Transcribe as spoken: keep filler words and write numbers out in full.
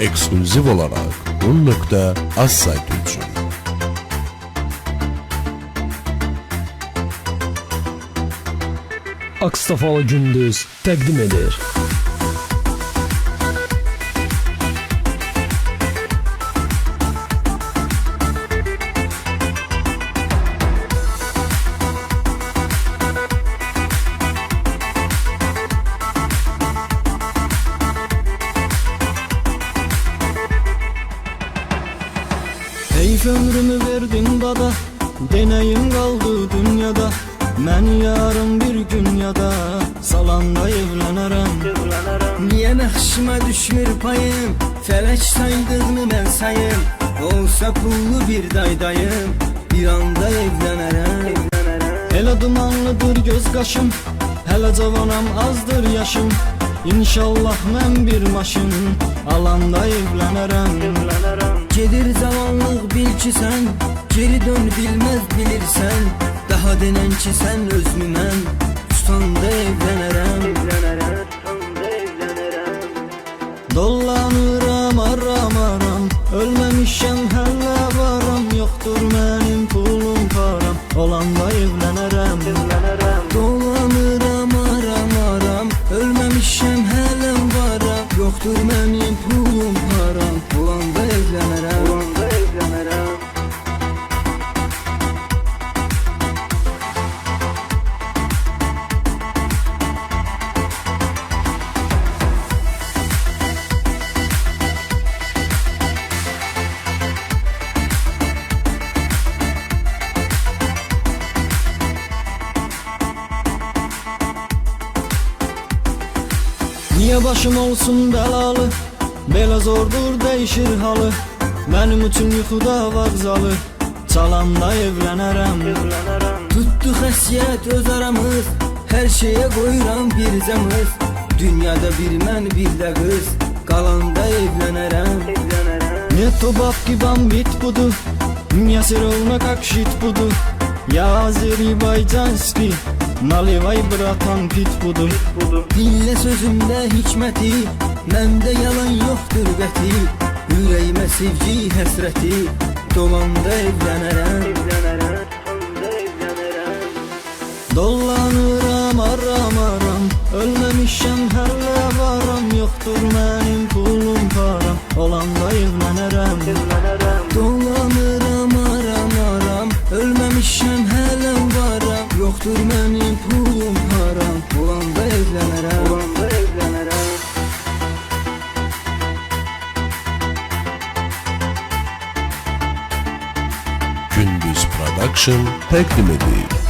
ekskluziv olarak un nokta az sayti üçün. Akstafalı Gündüz təqdim edir. Heyf ömrümü verdin bana, deneyim kaldı dünyada. Ben yarın bir gün ya da salanda evlenirim. Niye nakşıma düşmür payım, felek saydığını ben sayım. Olsa pullu bir daydayım, bir anda evlenirim. Hele dumanlıdır göz kaşım, hele cavanam azdır yaşım. İnşallah ben bir maşın, alanda evlenirim. Gelir zamanlık bil ki sen, geri dön bilmez bilirsen. Daha denen ki sen özümü mən, tutanda evlənərəm. Dollanıram aram aram, ölməmişəm hələ varam. Yoxdur mənim pulum param, olanda evlənərəm. Dollanıram aram aram, ölməmişəm hələ varam. Yoxdur mənim pulum param, olanda evlənərəm. Niye başım olsun belalı, belə zordur değişir halı. Benim üçün yuxuda vağzalı, çalanda evlənərəm. Tutdu xəsiyyət öz aramız, her şeye qoyuram bir cəmız. Dünyada bir mən bir də qız, qalanda evlənərəm. Ne tobab ki bambit budur, мне все равно как shit budur. Ya Azerbaycanski, naливай bratan pit budur. Dinle sözümdə hikməti, məndə yalan yoxdur qəti. Ürəyimə sevgi həsrəti, dolanda evlənərəm. Dollanıram aram aram, ölməmişəm hələ varam. Yoxdur mənim pulum param, olanda evlənərəm. Dollanıram aram aram, ölməmişəm hələ varam. Yoxdur mənim pulum param, olanda evlənərəm. Gündüz Production təqdim edir.